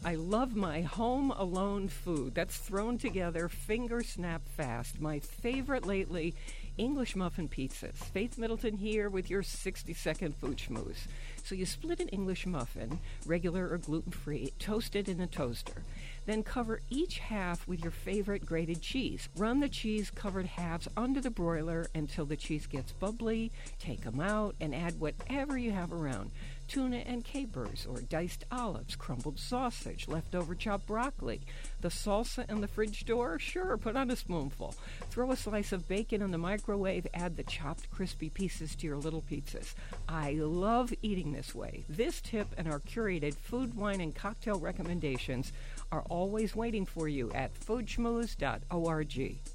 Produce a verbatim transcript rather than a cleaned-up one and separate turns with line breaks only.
I love my home alone food. That's thrown together, finger snap fast. My favorite lately, English muffin pizzas. Faith Middleton here with your sixty-second food schmooze. So you split an English muffin, regular or gluten-free, toast it in a toaster. Then cover each half with your favorite grated cheese. Run the cheese-covered halves under the broiler until the cheese gets bubbly. Take them out and add whatever you have around. Tuna and capers or diced olives, crumbled sausage, leftover chopped broccoli. The salsa in the fridge door? Sure, put on a spoonful. Throw a slice of bacon in the microwave, add the chopped crispy pieces to your little pizzas. I love eating this way. This tip and our curated food, wine, and cocktail recommendations are always waiting for you at food schmooze dot org.